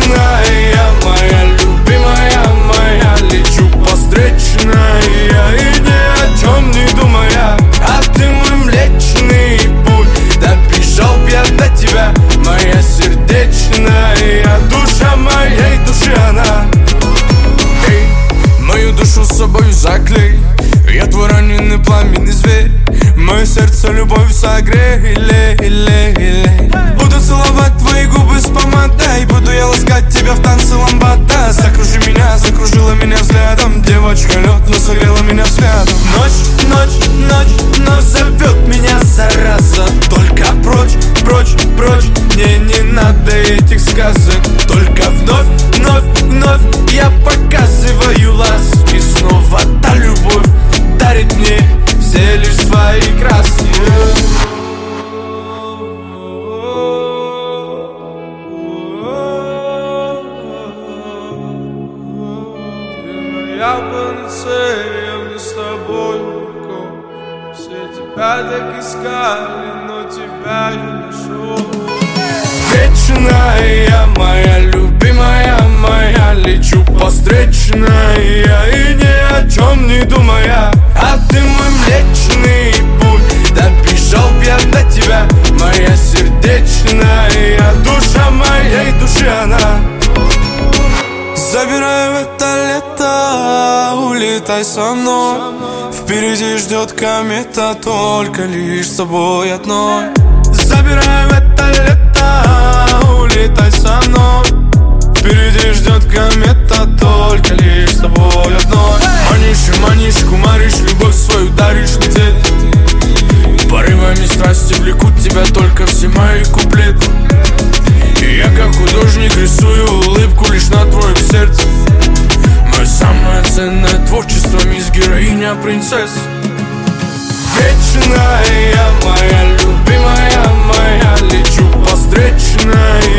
Вечная моя любимая моя, лечу по встречной и ни о чем не думая. А ты мой млечный путь, добежал б я до тебя, моя сердечная, душа моей души она. Эй, мою душу с собой заклей, я твой раненый пламенный зверь, мое сердце любовь согрей. Буду целовать твои губы с помадой, буду я ласкать тебя в танце ламбада. Закружи меня, закружила меня взглядом, девочка лед, но согрела меня взглядом. Ночь, ночь, ночь, но зовет меня зараза. Только прочь, прочь, прочь, мне не надо этих сказок. Только вновь, вновь, вновь я показываю ласки. Снова та любовь дарит мне все лишь свои краски. Я панацея, мне с тобой легко. Все тебя так искали, но тебя я нашел. Вечная моя любимая моя, лечу по встречной и ни о чем не думая. А ты мой млечный путь, добежал б я до тебя, моя сердечная, душа моей души она. Забирай в это лето, улетай со мной. Впереди ждет комета, только лишь с тобой одной. Забирай в это лето, улетай со мной. Впереди ждет комета, только лишь с тобой одной. Манишь и манишь, кумаришь, любовь свою даришь лететь. Порывами страсти влекут тебя только все мои куплеты. И я как художник рисую улыбку лишь на твоем сердце. Мое самое ценное творчество, мисс героиня принцесса. Вечная моя любимая моя, лечу по встречной